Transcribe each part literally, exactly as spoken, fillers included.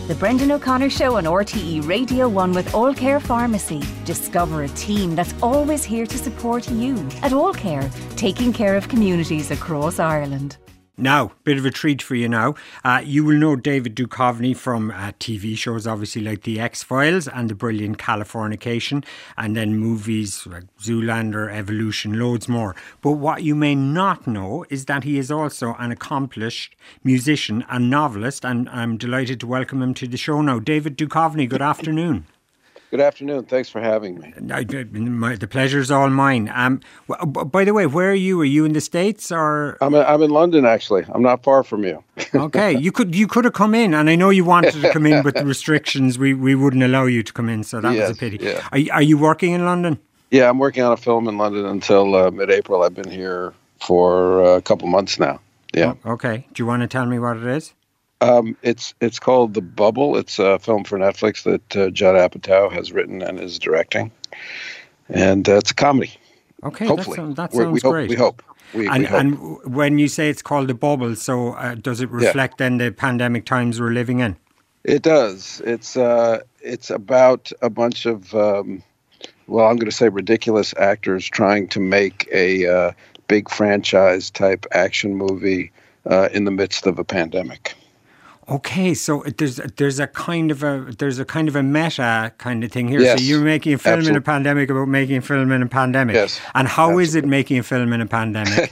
The Brendan O'Connor Show on R T E Radio one with All Care Pharmacy. Discover a team that's always here to support you. At All Care, taking care of communities across Ireland. Now, bit of a treat for you now. Uh, you will know David Duchovny from uh, T V shows, obviously, like The X-Files and the brilliant Californication, and then movies like Zoolander, Evolution, loads more. But what you may not know is that he is also an accomplished musician and novelist, and I'm delighted to welcome him to the show now. David Duchovny, good afternoon. Good afternoon. Thanks for having me. I, my, the pleasure's all mine. Um, by the way, where are you? Are you in the States or? I'm I'm in London, actually. I'm not far from you. Okay, you could you could have come in, and I know you wanted to come in, but the restrictions we, we wouldn't allow you to come in, so that yes, was a pity. Yeah. Are are you working in London? Yeah, I'm working on a film in London until uh, mid-April. I've been here for uh, a couple months now. Yeah. Oh, okay. Do you want to tell me what it is? Um, it's it's called The Bubble. It's a film for Netflix that uh, Judd Apatow has written and is directing, and uh, it's a comedy. Okay, hopefully that sounds, that We're, sounds we hope, great. We hope. We, and, we hope. And when you say it's called The Bubble, so uh, does it reflect yeah. then the pandemic times we're living in? It does. It's uh, it's about a bunch of um, well, I'm going to say ridiculous actors trying to make a uh, big franchise type action movie uh, in the midst of a pandemic. Okay, so there's there's a kind of a there's a kind of a meta kind of thing here. Yes, so you're making a film absolutely. in a pandemic about making a film in a pandemic. Yes, and how absolutely. is it making a film in a pandemic?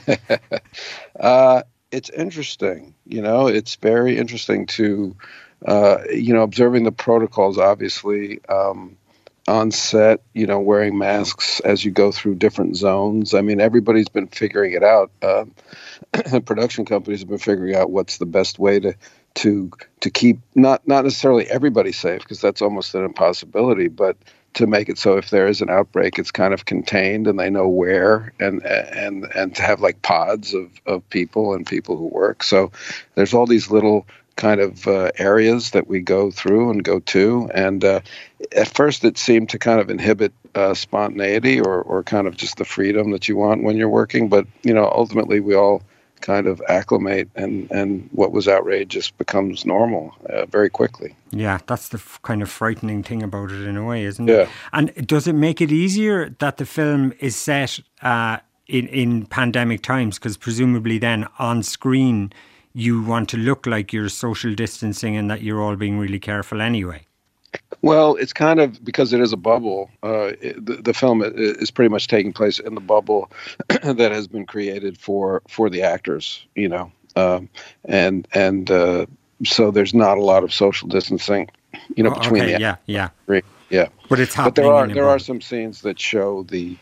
uh, it's interesting. You know, it's very interesting to uh, you know observing the protocols. Obviously, um, on set, you know, wearing masks as you go through different zones. I mean, everybody's been figuring it out. Uh, production companies have been figuring out what's the best way to. to to keep not not necessarily everybody safe, because that's almost an impossibility, but to make it so if there is an outbreak, it's kind of contained and they know where, and and and to have like pods of, of people and people who work. So there's all these little kind of uh, areas that we go through and go to, and uh, at first it seemed to kind of inhibit uh, spontaneity or or kind of just the freedom that you want when you're working. But you know, ultimately we all kind of acclimate, and, and what was outrageous becomes normal uh, very quickly. Yeah, that's the f- kind of frightening thing about it in a way, isn't yeah. it? And does it make it easier that the film is set uh, in, in pandemic times? Because presumably then on screen you want to look like you're social distancing and that you're all being really careful anyway. Well, it's kind of, because it is a bubble, uh, it, the, the film is pretty much taking place in the bubble that has been created for, for the actors, you know, um, and and uh, so there's not a lot of social distancing, you know, oh, between okay, the yeah, yeah, yeah. But it's happening. But there are in a there bubble. are some scenes that show the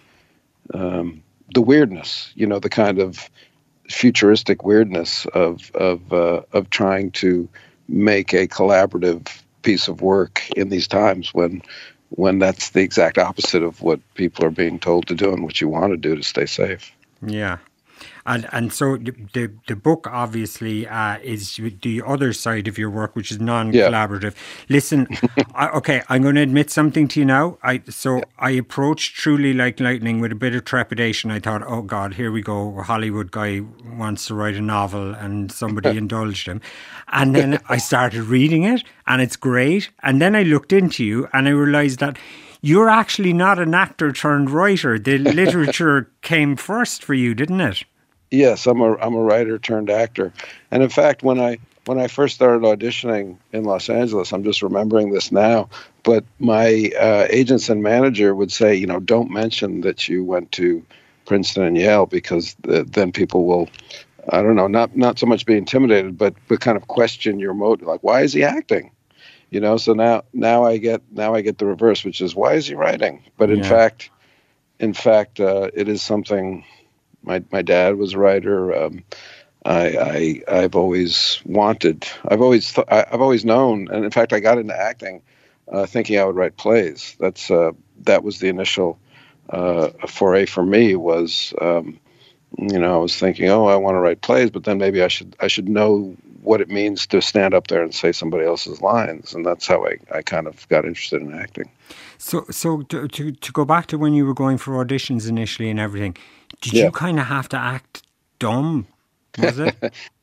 um, the weirdness, you know, the kind of futuristic weirdness of of uh, of trying to make a collaborative piece of work in these times when when that's the exact opposite of what people are being told to do and what you want to do to stay safe. Yeah. And and so the the book obviously uh, is the other side of your work, which is non-collaborative. Yeah. Listen, I, okay, I'm going to admit something to you now. I so yeah. I approached Truly Like Lightning with a bit of trepidation. I thought, oh God, here we go. A Hollywood guy wants to write a novel, and somebody indulged him. And then I started reading it, and it's great. And then I looked into you, and I realised that you're actually not an actor turned writer. The literature came first for you, didn't it? Yes, I'm a I'm a writer turned actor, and in fact, when I when I first started auditioning in Los Angeles, I'm just remembering this now, but my uh, agents and manager would say, you know, don't mention that you went to Princeton and Yale, because the, then people will, I don't know, not not so much be intimidated, but but kind of question your motive, like, why is he acting? You know, so now now I get now I get the reverse, which is, why is he writing? But in yeah. fact, in fact, uh, it is something. My my dad was a writer. Um, I, I I've always wanted. I've always th- I've always known, and in fact, I got into acting uh, thinking I would write plays. That's uh, that was the initial uh, foray for me. Was um, you know, I was thinking, oh, I want to write plays, but then maybe I should I should know what it means to stand up there and say somebody else's lines, and that's how I, I kind of got interested in acting. So so to, to to go back to when you were going for auditions initially and everything. Did yeah. you kind of have to act dumb, was it?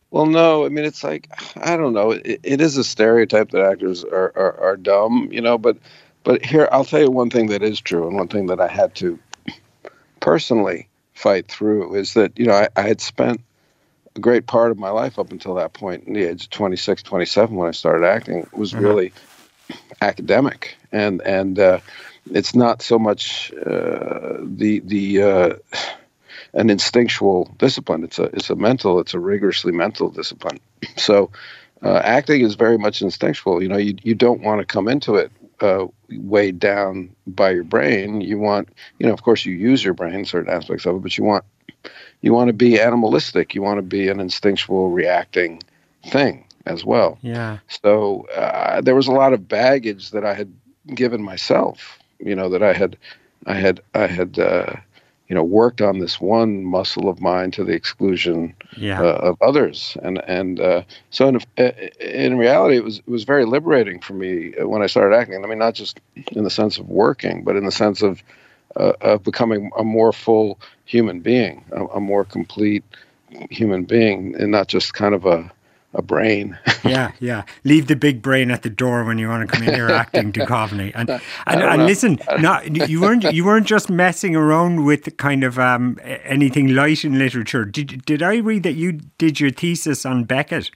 Well, no, I mean, it's like, I don't know. It, it is a stereotype that actors are, are, are dumb, you know, but, but here, I'll tell you one thing that is true, and one thing that I had to personally fight through is that, you know, I, I had spent a great part of my life up until that point, in the age of twenty-six, twenty-seven, when I started acting, was uh-huh. really academic. And, and, uh, it's not so much, uh, the, the, uh, an instinctual discipline. It's a it's a mental, it's a rigorously mental discipline. So uh, acting is very much instinctual. You know, you you don't want to come into it uh, weighed down by your brain. You want, you know, of course you use your brain, certain aspects of it, but you want you want to be animalistic. You want to be an instinctual reacting thing as well. Yeah. So uh, there was a lot of baggage that I had given myself, you know, that I had I had I had uh, you know, worked on this one muscle of mine to the exclusion yeah. uh, of others, and and uh, so in, in reality, it was it was very liberating for me when I started acting. I mean, not just in the sense of working, but in the sense of uh, of becoming a more full human being, a, a more complete human being, and not just kind of a a brain. yeah, yeah. Leave the big brain at the door when you want to come in here acting to Duchovny. And and, and listen, not you weren't you weren't just messing around with kind of um, anything light in literature. Did did I read that you did your thesis on Beckett?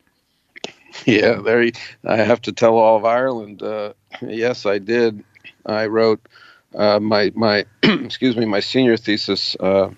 Yeah, there. You, I have to tell all of Ireland. Uh, yes, I did. I wrote uh, my my excuse me my senior thesis uh,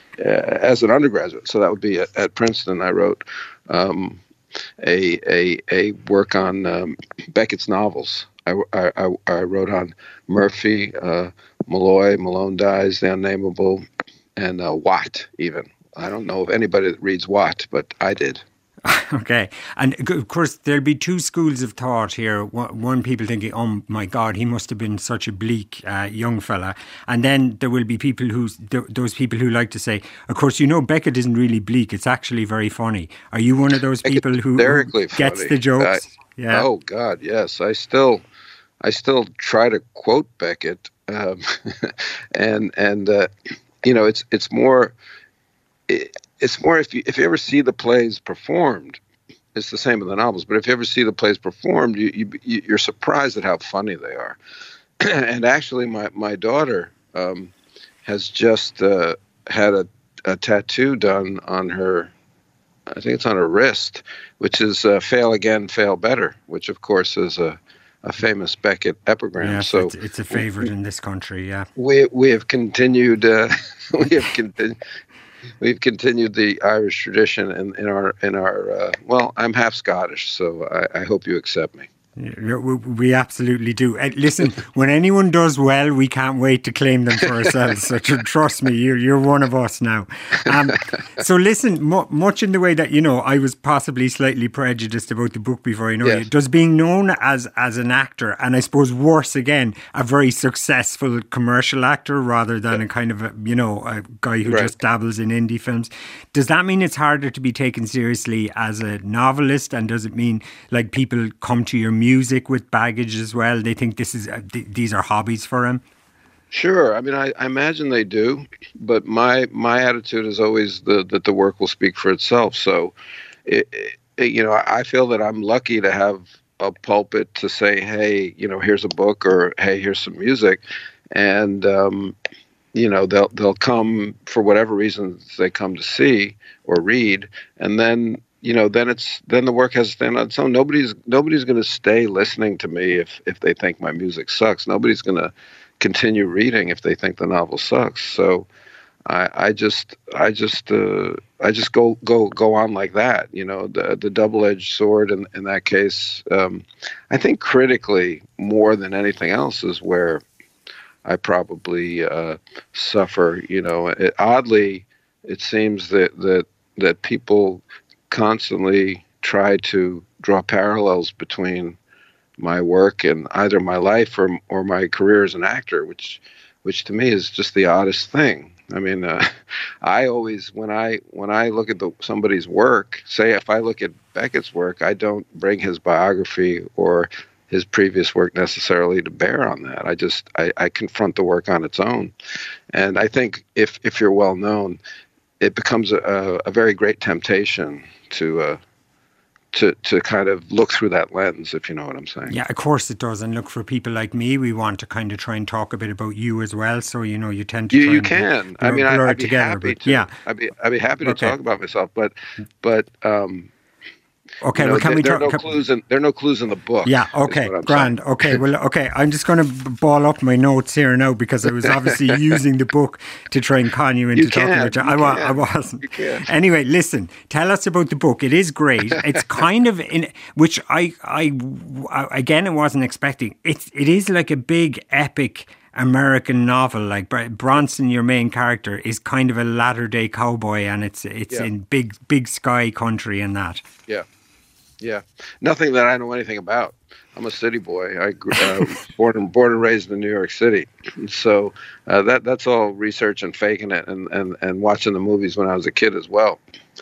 as an undergraduate. So that would be at, at Princeton. I wrote. Um, a a a work on um, Beckett's novels. I, I, I wrote on Murphy, uh, Malloy, Malone Dies, The Unnameable, and uh, Watt even. I don't know if anybody that reads Watt, but I did. Okay. And of course, there'll be two schools of thought here. One, people thinking, oh my God, he must have been such a bleak uh, young fella. And then there will be people who, those people who like to say, of course, you know, Beckett isn't really bleak. It's actually very funny. Are you one of those people who, who gets the jokes? I, yeah. Oh God, yes. I still, I still try to quote Beckett. Um, and, and uh, you know, it's, it's more... It, It's more if you if you ever see the plays performed, it's the same with the novels. But if you ever see the plays performed, you, you you're surprised at how funny they are. And actually, my my daughter um, has just uh, had a, a tattoo done on her. I think it's on her wrist, which is uh, "Fail Again, Fail Better," which of course is a a famous Beckett epigram. Yes, so it's, it's a favorite in this country. Yeah, we we have continued. Uh, we have continued. We've continued the Irish tradition in, in our in our uh, well, I'm half Scottish, so I, I hope you accept me. We absolutely do. Listen, when anyone does well, we can't wait to claim them for ourselves. So trust me, you're you're one of us now. Um, so listen, mu- much in the way that, you know, I was possibly slightly prejudiced about the book before I know yes. you. Does being known as as an actor, and I suppose worse again, a very successful commercial actor rather than a kind of a, you know, a guy who right. just dabbles in indie films, does that mean it's harder to be taken seriously as a novelist? And does it mean like people come to your music music with baggage as well? They think this is uh, th- these are hobbies for him. Sure. I mean, I, I imagine they do, but my my attitude is always the, that the work will speak for itself. So, it, it, you know, I feel that I'm lucky to have a pulpit to say, hey, you know, here's a book, or hey, here's some music, and um, you know, they'll they'll come for whatever reasons they come to see or read, and then. You know, then it's then the work has to stand on its own. Nobody's nobody's going to stay listening to me if, if they think my music sucks. Nobody's going to continue reading if they think the novel sucks. So I, I just I just uh, I just go go go on like that. You know, the the double-edged sword in in that case. Um, I think critically more than anything else is where I probably uh, suffer. You know, it, oddly, it seems that that that people constantly try to draw parallels between my work and either my life or or my career as an actor, which which to me is just the oddest thing. I mean, uh, I always when I when I look at the, somebody's work, say if I look at Beckett's work, I don't bring his biography or his previous work necessarily to bear on that. I just I, I confront the work on its own, and I think if if you're well known, it becomes a, a very great temptation to uh, to to kind of look through that lens, if you know what I'm saying. Yeah, of course it does. And look, for people like me, we want to kind of try and talk a bit about you as well. So, you know, you tend to you, try you and can. blur, I mean, blur I, I'd it be together, happy but, to. Yeah. I'd be I'd be happy to okay. talk about myself, but but um, Okay, you know, well, can there, we there talk? are no can, clues in there are no clues in the book. Yeah, okay, grand. Saying. Okay, well, okay, I'm just going to ball up my notes here now because I was obviously using the book to try and con you into you can, talking about. You I, can, I wasn't. You can. Anyway, listen. Tell us about the book. It is great. It's kind of in which I, I, again, I wasn't expecting. It's it is like a big epic American novel. Like Bronson, your main character, is kind of a latter day cowboy, and it's it's yeah. in big big sky country and that. Yeah. Yeah, nothing that I know anything about. I'm a city boy. I grew, uh, born and born and raised in New York City, so uh, that that's all research and faking it, and, and, and watching the movies when I was a kid as well.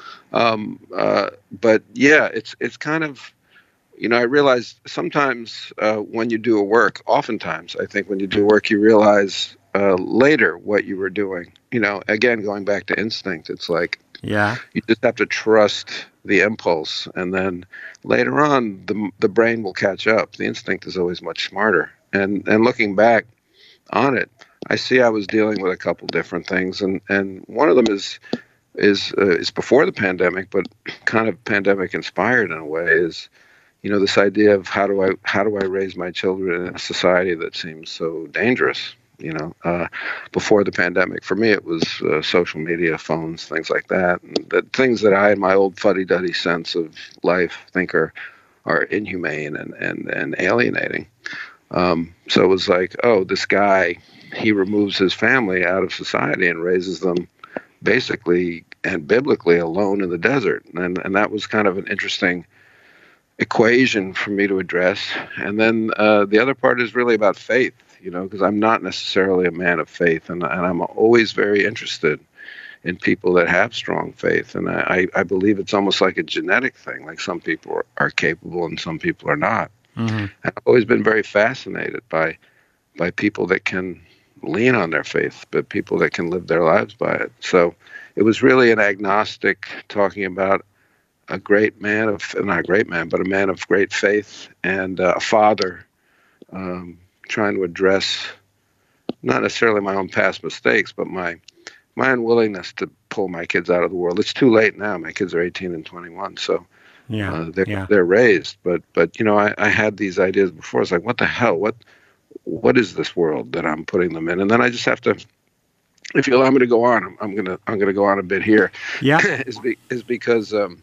Um, uh, but yeah, it's it's kind of, you know, I realize sometimes uh, when you do a work, oftentimes I think when you do work, you realize uh, later what you were doing. You know, again, going back to instinct, it's like yeah, you just have to trust the impulse, and then later on the the brain will catch up. The instinct is always much smarter. And and looking back on it, I see I was dealing with a couple different things, and, and one of them is is uh, is before the pandemic, but kind of pandemic inspired in a way. Is, you know, this idea of how do I how do I raise my children in a society that seems so dangerous. You know, uh, before the pandemic, for me, it was uh, social media, phones, things like that, and the things that I, in my old fuddy-duddy sense of life, think are are inhumane and and and alienating. Um, so it was like, oh, this guy, he removes his family out of society and raises them basically and biblically alone in the desert, and and that was kind of an interesting equation for me to address. And then uh, the other part is really about faith. You know, because I'm not necessarily a man of faith, and, and I'm always very interested in people that have strong faith. And I, I believe it's almost like a genetic thing, like some people are, are capable and some people are not. Mm-hmm. And I've always been very fascinated by by people that can lean on their faith, but people that can live their lives by it. So it was really an agnostic talking about a great man of, not a great man, but a man of great faith and uh, a father, um, trying to address not necessarily my own past mistakes, but my my unwillingness to pull my kids out of the world. It's too late now. My kids are eighteen and twenty-one, so yeah, uh, they're yeah. they're raised. But but you know, I, I had these ideas before. It's like, what the hell? What what is this world that I'm putting them in? And then I just have to. If you allow me to go on, I'm, I'm gonna I'm gonna go on a bit here. Yeah, is be, is because. Um,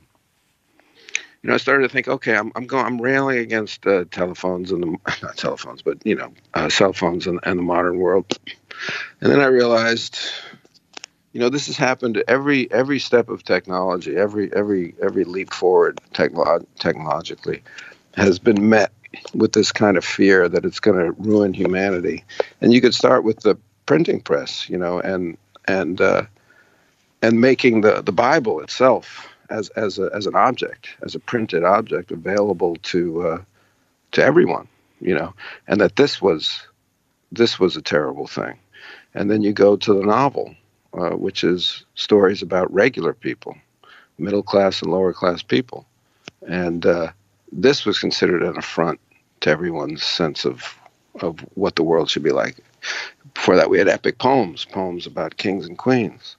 You know, I started to think, okay, I'm I'm going, I'm railing against uh, telephones and the not telephones, but you know, uh, cell phones and, and the modern world. And then I realized, you know, this has happened every every step of technology, every every every leap forward technolo- technologically, has been met with this kind of fear that it's going to ruin humanity. And you could start with the printing press, you know, and and uh, and making the the Bible itself as as a as an object, as a printed object available to uh, to everyone, you know, and that this was this was a terrible thing. And then you go to the novel, uh, which is stories about regular people, middle class and lower class people, and uh, this was considered an affront to everyone's sense of of what the world should be like. Before that, we had epic poems, poems about kings and queens.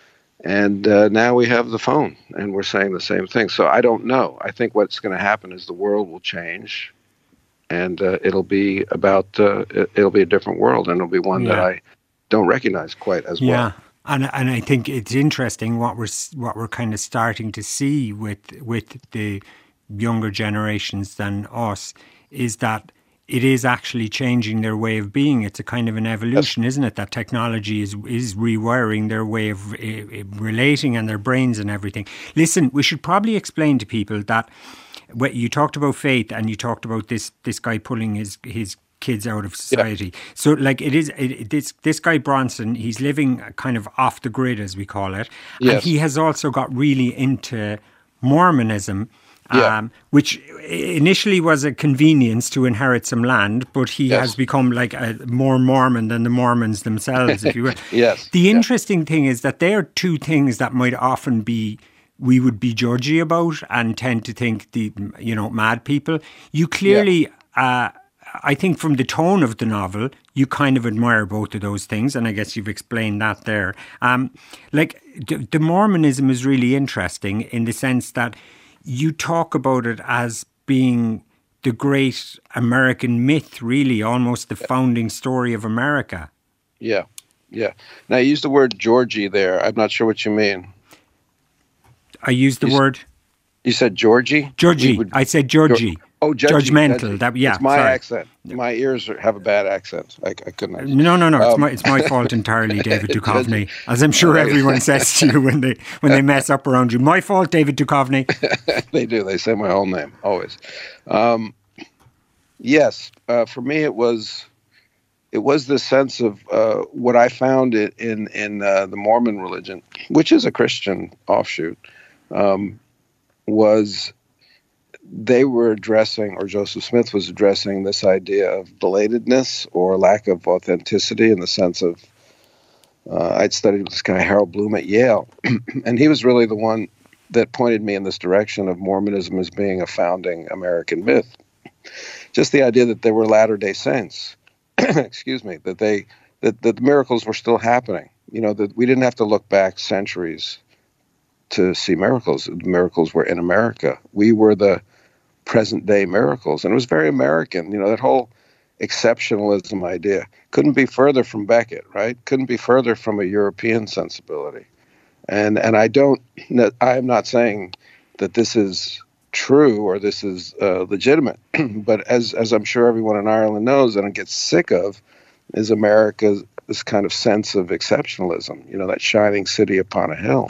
And uh, now we have the phone, and we're saying the same thing. So I don't know. I think what's going to happen is the world will change, and uh, it'll be about uh, it'll be a different world, and it'll be one yeah. that I don't recognize quite as yeah. well. Yeah, and and I think it's interesting what we're what we're kind of starting to see with with the younger generations than us is that it is actually changing their way of being. It's a kind of an evolution, isn't it? That technology is is rewiring their way of uh, relating and their brains and everything. Listen, we should probably explain to people that you talked about faith and you talked about this this guy pulling his his kids out of society. Yeah. So, like, it is it, this this guy Bronson. He's living kind of off the grid, as we call it, yes. and he has also got really into Mormonism. yeah. um, which initially was a convenience to inherit some land, but he yes. has become like a more Mormon than the Mormons themselves, if you will. yes. The yeah. interesting thing is that they are two things that might often be we would be judgy about and tend to think the you know mad people. You clearly. Yeah. Uh, I think from the tone of the novel, you kind of admire both of those things, and I guess you've explained that there. Um, like, the, the Mormonism is really interesting in the sense that you talk about it as being the great American myth, really, almost the founding story of America. Yeah, yeah. Now, I use the word Georgie there. I'm not sure what you mean. I used the you word? S- you said Georgie? Georgie. Would, I said Georgie. Georgie. Oh, judgy, judgmental. Judgy. That, yeah, it's my sorry. accent. My ears are, have a bad accent. I, I couldn't. Accent. No, no, no. Um, it's my it's my fault entirely, David Duchovny. As I'm sure everyone says to you when they when they mess up around you. My fault, David Duchovny. They do. They say my whole name always. Um, yes, uh, for me it was it was the sense of uh, what I found in in, in uh, the Mormon religion, which is a Christian offshoot, um, was. They were addressing, or Joseph Smith was addressing, this idea of belatedness or lack of authenticity in the sense of, uh, I'd studied with this guy, Harold Bloom at Yale, and he was really the one that pointed me in this direction of Mormonism as being a founding American myth. Just the idea that there were Latter-day Saints, excuse me, that they that, that the miracles were still happening. You know, that we didn't have to look back centuries to see miracles. The miracles were in America. We were the present day miracles. And it was very American. You know, that whole exceptionalism idea couldn't be further from Beckett, right? Couldn't be further from a European sensibility. And and I don't, I'm not saying that this is true or this is uh, legitimate, but as as I'm sure everyone in Ireland knows and gets sick of, is America's this kind of sense of exceptionalism, you know, that shining city upon a hill.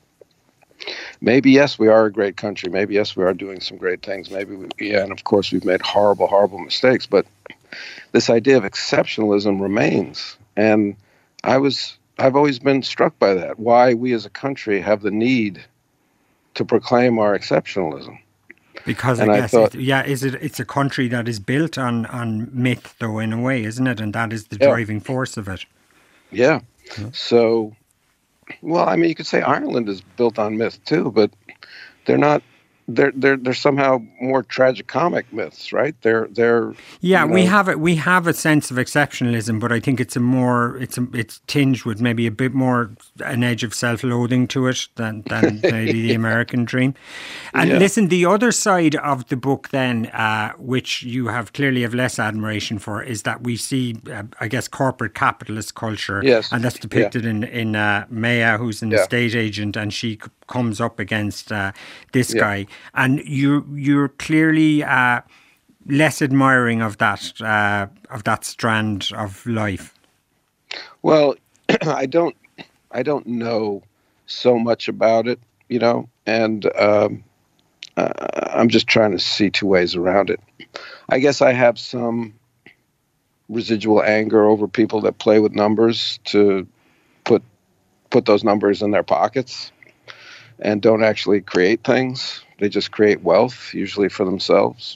Maybe, yes, we are a great country. Maybe, yes, we are doing some great things. Maybe, we, yeah, and of course, we've made horrible, horrible mistakes. But this idea of exceptionalism remains. And I was, I've always been struck by that, why we as a country have the need to proclaim our exceptionalism. Because and I guess, I thought, it, yeah, is it? It's a country that is built on, on myth, though, in a way, isn't it? And that is the yeah. driving force of it. Yeah. yeah. So... Well, I mean, you could say Ireland is built on myth too, but they're not. They're they're they're somehow more tragicomic myths, right? They're they're. Yeah, you know, we have it. We have a sense of exceptionalism, but I think it's a more it's a, it's tinged with maybe a bit more an edge of self-loathing to it than than maybe the American dream. And yeah. listen, the other side of the book, then, uh, which you have clearly have less admiration for, is that we see, uh, I guess, corporate capitalist culture, yes. and that's depicted yeah. in in uh, Maya, who's an yeah. estate agent, and she comes up against uh, this yeah. guy. And you you're clearly uh, less admiring of that uh, of that strand of life. Well, I don't I don't know so much about it, you know, and um, uh, I'm just trying to see two ways around it. I guess I have some residual anger over people that play with numbers to put put those numbers in their pockets and don't actually create things. They just create wealth, usually for themselves.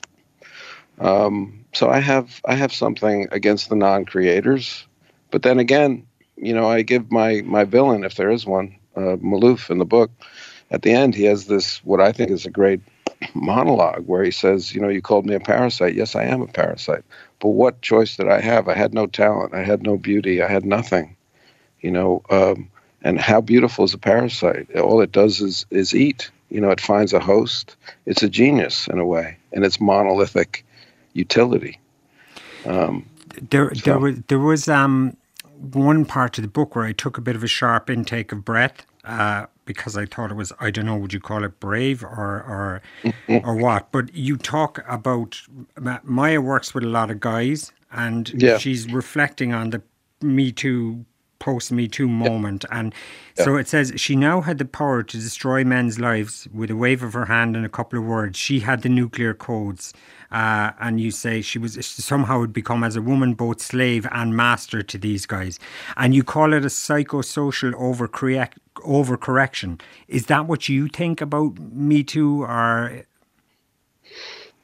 Um, so I have I have something against the non-creators. But then again, you know, I give my, my villain, if there is one, uh, Maloof in the book, at the end he has this, what I think is a great monologue where he says, you know, you called me a parasite. Yes, I am a parasite. But what choice did I have? I had no talent. I had no beauty. I had nothing. You know, um, and how beautiful is a parasite? All it does is is eat. You know, it finds a host. It's a genius in a way, and it's monolithic utility. Um, there, so. there was there was um, one part of the book where I took a bit of a sharp intake of breath uh, because I thought it was, I don't know, would you call it brave or or or what? But you talk about Maya works with a lot of guys, and yeah. she's reflecting on the Me Too. Post Me Too moment. Yeah. And yeah. so it says, she now had the power to destroy men's lives with a wave of her hand and a couple of words. She had the nuclear codes. Uh, and you say she was she somehow had become, as a woman, both slave and master to these guys. And you call it a psychosocial overcorrect, overcorrection. Is that what you think about Me Too? Or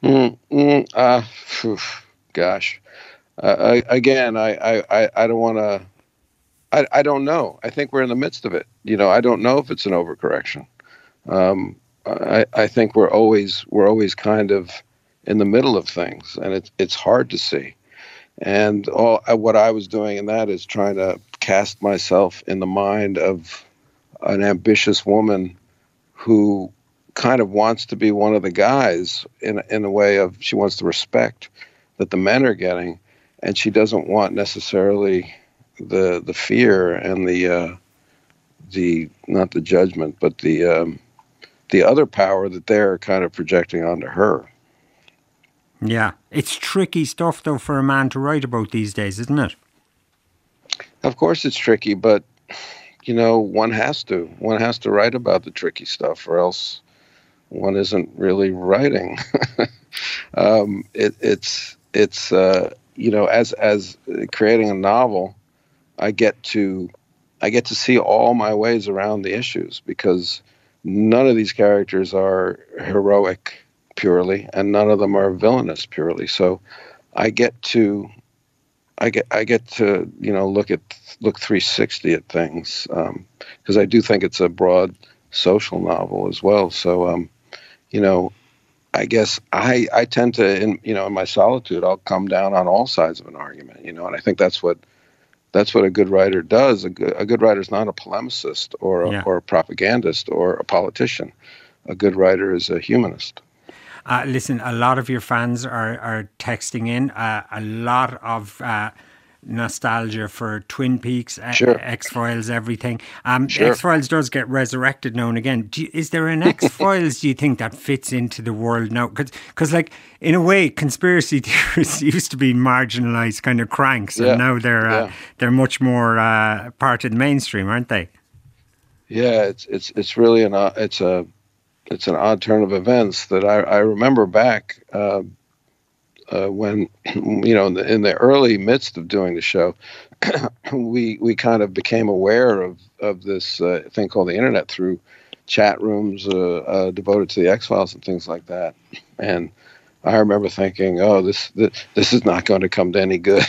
Mm, mm, uh, phew, gosh. Uh, I, again, I, I, I don't want to. I, I don't know. I think we're in the midst of it. You know, I don't know if it's an overcorrection. Um, I, I think we're always we're always kind of in the middle of things, and it's it's hard to see. And all what I was doing in that is trying to cast myself in the mind of an ambitious woman who kind of wants to be one of the guys in in a way of she wants the respect that the men are getting, and she doesn't want necessarily the the fear and the uh, the not the judgment, but the um, the other power that they're kind of projecting onto her. Yeah, it's tricky stuff though for a man to write about these days, isn't it? Of course, it's tricky, but you know, one has to one has to write about the tricky stuff, or else one isn't really writing. um, it, it's it's uh, you know, as as creating a novel, I get to I get to see all my ways around the issues, because none of these characters are heroic purely, and none of them are villainous purely. So I get to I get I get to you know look at look three sixty at things, because um, I do think it's a broad social novel as well. So um, you know, I guess I I tend to in you know in my solitude I'll come down on all sides of an argument, you know, and I think that's what that's what a good writer does. A good, a good writer is not a polemicist or a, yeah. or a propagandist or a politician. A good writer is a humanist. Uh, listen, a lot of your fans are, are texting in uh, a lot of uh, nostalgia for Twin Peaks, sure. X-Files, everything. Um, sure. X-Files does get resurrected now and again. Do you, is there an X-Files, do you think, that fits into the world now? Because, like, in a way, conspiracy theorists used to be marginalised kind of cranks, yeah. and now they're uh, yeah. they're much more uh, part of the mainstream, aren't they? Yeah, it's it's it's really an uh, it's a it's an odd turn of events that I, I remember back uh, uh, when, you know, in the, in the early midst of doing the show, we we kind of became aware of, of this uh, thing called the internet through chat rooms uh, uh, devoted to the X-Files and things like that. And I remember thinking, oh, this this, this is not going to come to any good.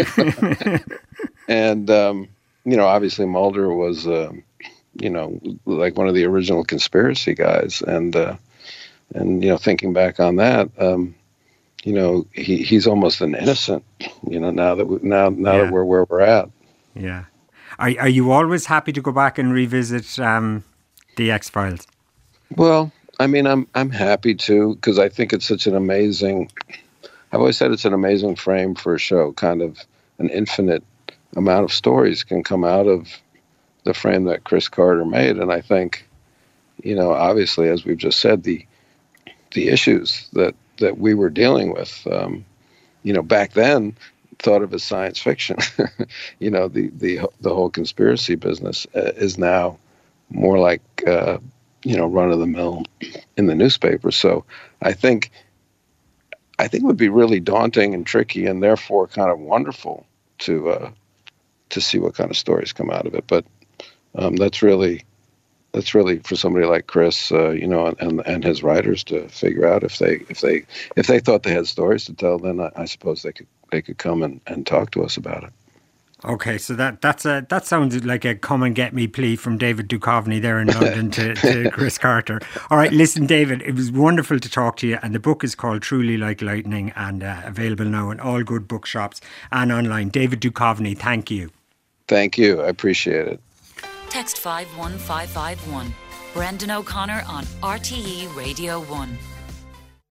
And, um, you know, obviously Mulder was... Um, you know, like one of the original conspiracy guys. And, uh, and, you know, thinking back on that, um, you know, he, he's almost an innocent, you know, now that, we, now, now yeah. that we're where we're at. Yeah. Are, are you always happy to go back and revisit, um, the X-Files? Well, I mean, I'm, I'm happy to, because I think it's such an amazing, I've always said it's an amazing frame for a show. Kind of an infinite amount of stories can come out of the frame that Chris Carter made. And I think, you know, obviously, as we've just said, the the issues that, that we were dealing with, um, you know, back then thought of as science fiction. You know, the, the the whole conspiracy business uh, is now more like, uh, you know, run of the mill in the newspaper. So I think, I think it would be really daunting and tricky, and therefore kind of wonderful to uh, to see what kind of stories come out of it. But Um, that's really, that's really for somebody like Chris, uh, you know, and and his writers to figure out if they if they if they thought they had stories to tell, then I, I suppose they could they could come and, and talk to us about it. Okay, so that that's a that sounds like a come and get me plea from David Duchovny there in London to, to Chris Carter. All right, listen, David, it was wonderful to talk to you, and the book is called Truly Like Lightning and uh, available now in all good bookshops and online. David Duchovny, thank you. Thank you, I appreciate it. Text five one five five one. Brendan O'Connor on R T E Radio one.